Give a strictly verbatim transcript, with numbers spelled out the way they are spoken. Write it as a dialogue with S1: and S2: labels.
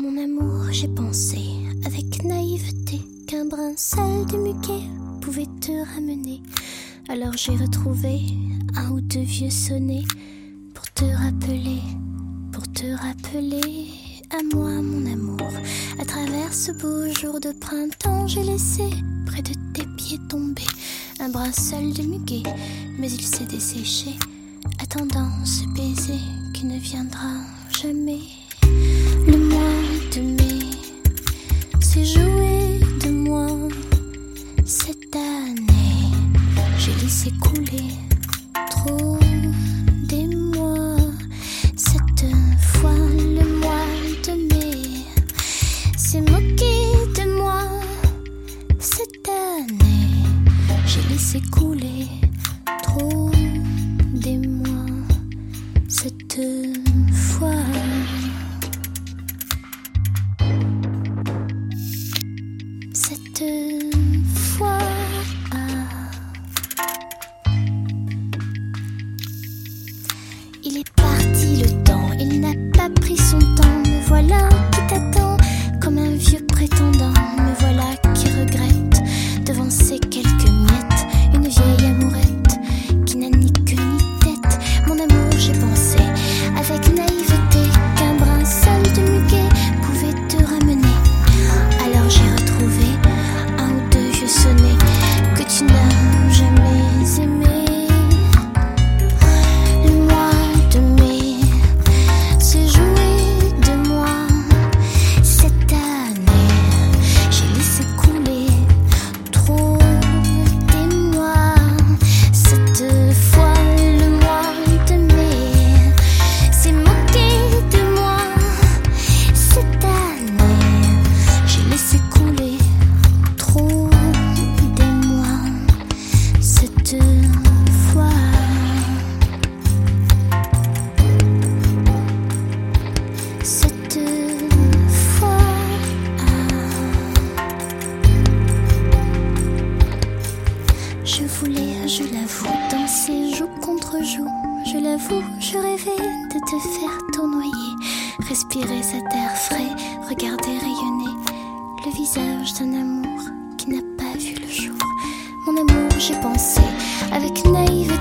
S1: Mon amour, j'ai pensé avec naïveté qu'un brin sale de muguet pouvait te ramener. Alors j'ai retrouvé un ou deux vieux sonnets pour te rappeler, pour te rappeler à moi mon amour. À travers ce beau jour de printemps, j'ai laissé près de tes pieds tomber un brin seul de muguet, mais il s'est desséché, attendant ce baiser qui ne viendra jamais. Le mois de mai s'est joué de moi cette année. J'ai laissé couler trop des mois. Cette fois, le mois de mai s'est moqué de moi cette année. J'ai laissé couler trop des mois cette fois. Cette fois, il est parti le temps, il n'a pas pris son temps. Me voilà qui t'attend comme un vieux prétendant. Me voilà qui regrette devant ces quelques miettes une vieille amourette qui n'a ni queue ni tête. Mon amour, j'ai pensé avec naïveté qu'un brin seul de muguet pouvait te ramener. Alors j'ai retrouvé un ou deux vieux sonnets que tu n'as jamais aimés. Le mois de mai s'est joué de moi cette année. J'ai laissé couler trop des mois. Cette fois, le mois de mai s'est moqué de moi cette année. J'ai laissé couler trop des mois cette fois. Cette fois, je voulais, je l'avoue, danser joue contre joue. Je l'avoue, je rêvais de te faire tournoyer, respirer cet air frais, regarder rayonner le visage d'un amour qui n'a pas vu le jour. Mon amour, j'ai pensé avec naïveté